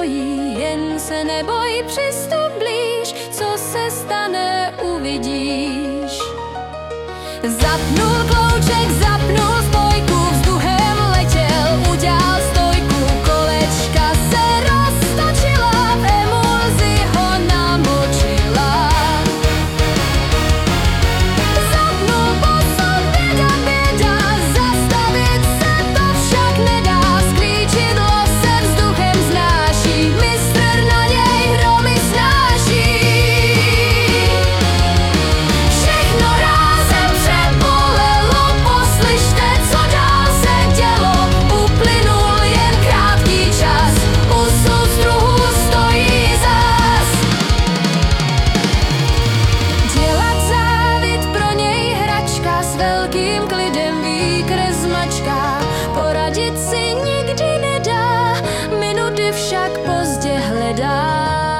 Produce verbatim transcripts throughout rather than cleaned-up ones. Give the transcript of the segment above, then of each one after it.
stojí, jen se neboj, přistup blíž, co se stane, uvidíš. Zapnul klouček, zapnul spojku, vzduchem letěl, udělal stojku, kolečka se roztočila, v emulzi ho namočila. Zapnul posol, běda, běda, zastavit se to však nedá, sklíčit se vzduchem znáší, mistr na něj hromy snáší. Všechno rázem přebolelo, poslyšte, co dál se dělo, uplynul jen krátký čas, u soustruhu stojí zas. Dělat závit pro něj hračka, s velkým klidem výkres mačka, poradit si nikdy nedá, minuty však pozdě hledá.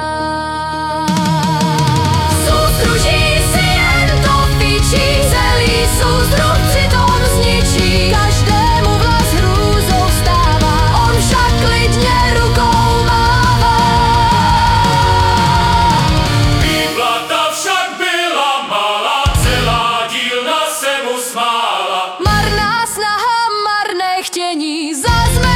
Soustruží si jen to píčí, celý soustruh přitom zničí, každému vlas hrůzou vstává, on však klidně rukou mává. Výplata však byla malá, celá dílna se mu smála. Marná snaha, marné chtění, zas